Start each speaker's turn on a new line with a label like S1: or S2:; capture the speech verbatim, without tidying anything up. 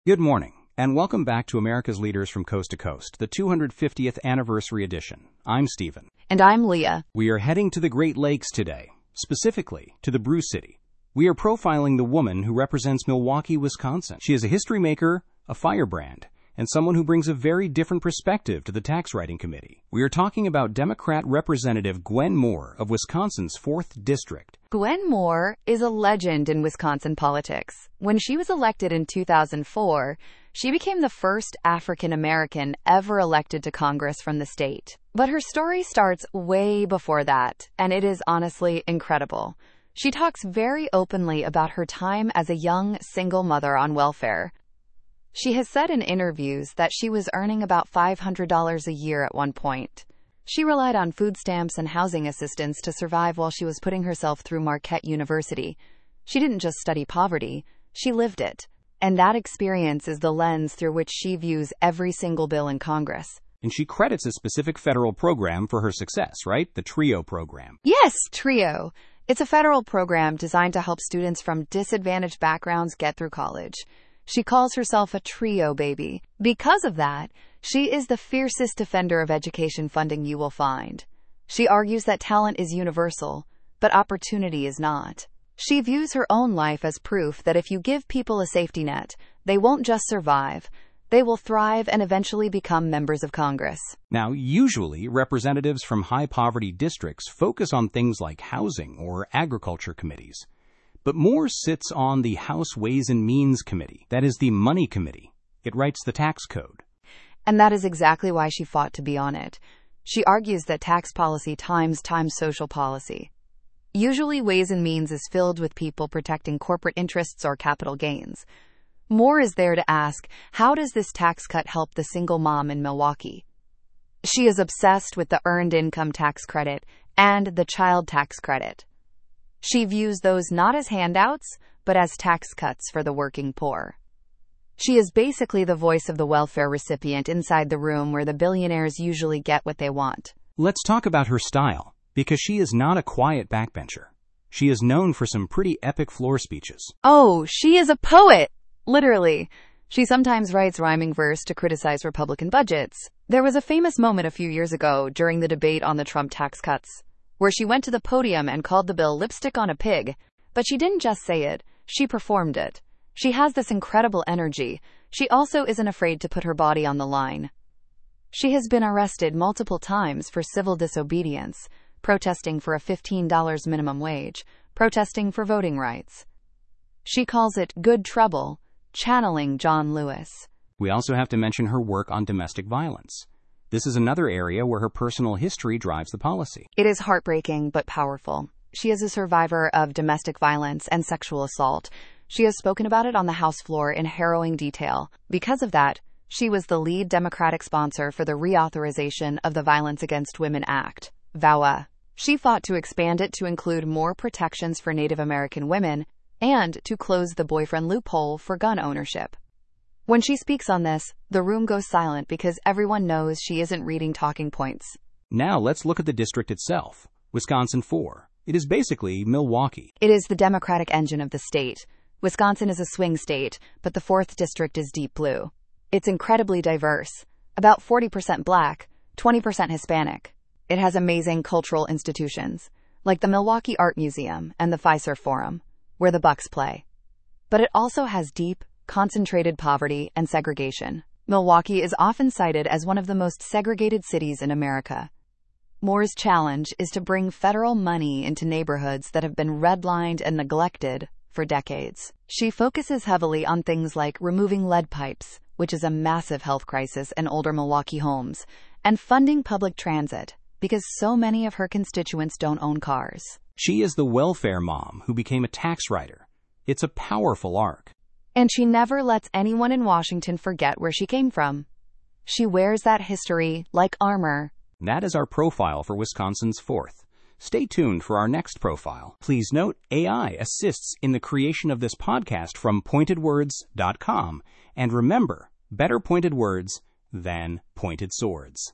S1: Good morning, and welcome back to America's Leaders from Coast to Coast, the two hundred fiftieth Anniversary Edition. I'm Stephen.
S2: And I'm Leah.
S1: We are heading to the Great Lakes today, specifically to the Brew City. We are profiling the woman who represents Milwaukee, Wisconsin. She is a history maker, a firebrand, and someone who brings a very different perspective to the tax writing committee. We are talking about Democrat Representative Gwen Moore of Wisconsin's fourth District.
S2: Gwen Moore is a legend in Wisconsin politics. When she was elected in two thousand four, she became the first African American ever elected to Congress from the state. But her story starts way before that, and it is honestly incredible. She talks very openly about her time as a young single mother on welfare. She has said in interviews that she was earning about five hundred dollars a year at one point. She relied on food stamps and housing assistance to survive while she was putting herself through Marquette University. She didn't just study poverty, she lived it. And that experience is the lens through which she views every single bill in Congress.
S1: And she credits a specific federal program for her success, right? The TRIO program.
S2: Yes, TRIO. It's a federal program designed to help students from disadvantaged backgrounds get through college. She calls herself a TRIO baby. Because of that, she is the fiercest defender of education funding you will find. She argues that talent is universal, but opportunity is not. She views her own life as proof that if you give people a safety net, they won't just survive, they will thrive and eventually become members of Congress.
S1: Now, usually, representatives from high-poverty districts focus on things like housing or agriculture committees. But Moore sits on the House Ways and Means Committee, that is the Money Committee. It writes the tax code.
S2: And that is exactly why she fought to be on it. She argues that tax policy times times social policy. Usually Ways and Means is filled with people protecting corporate interests or capital gains. Moore is there to ask, how does this tax cut help the single mom in Milwaukee? She is obsessed with the Earned Income Tax Credit and the Child Tax Credit. She views those not as handouts, but as tax cuts for the working poor. She is basically the voice of the welfare recipient inside the room where the billionaires usually get what they want.
S1: Let's talk about her style, because she is not a quiet backbencher. She is known for some pretty epic floor speeches.
S2: Oh, she is a poet! Literally. She sometimes writes rhyming verse to criticize Republican budgets. There was a famous moment a few years ago during the debate on the Trump tax cuts, where she went to the podium and called the bill lipstick on a pig. But she didn't just say it, she performed it. She has this incredible energy. She also isn't afraid to put her body on the line. She has been arrested multiple times for civil disobedience, protesting for a fifteen dollars minimum wage, protesting for voting rights. She calls it good trouble, channeling John Lewis.
S1: We also have to mention her work on domestic violence. This is another area where her personal history drives the policy.
S2: It is heartbreaking but powerful. She is a survivor of domestic violence and sexual assault. She has spoken about it on the House floor in harrowing detail. Because of that, she was the lead Democratic sponsor for the reauthorization of the Violence Against Women Act, VAWA. She fought to expand it to include more protections for Native American women and to close the boyfriend loophole for gun ownership. When she speaks on this, the room goes silent because everyone knows she isn't reading talking points.
S1: Now let's look at the district itself, Wisconsin four. It is basically Milwaukee.
S2: It is the Democratic engine of the state. Wisconsin is a swing state, but the fourth District is deep blue. It's incredibly diverse, about forty percent Black, twenty percent Hispanic. It has amazing cultural institutions, like the Milwaukee Art Museum and the Fiserv Forum, where the Bucks play. But it also has deep, concentrated poverty and segregation. Milwaukee is often cited as one of the most segregated cities in America. Moore's challenge is to bring federal money into neighborhoods that have been redlined and neglected for decades. She focuses heavily on things like removing lead pipes, which is a massive health crisis in older Milwaukee homes, and funding public transit, because so many of her constituents don't own cars.
S1: She is the welfare mom who became a tax writer. It's a powerful arc.
S2: And she never lets anyone in Washington forget where she came from. She wears that history like armor.
S1: That is our profile for Wisconsin's fourth. Stay tuned for our next profile. Please note, A I assists in the creation of this podcast from pointed words dot com. And remember, better pointed words than pointed swords.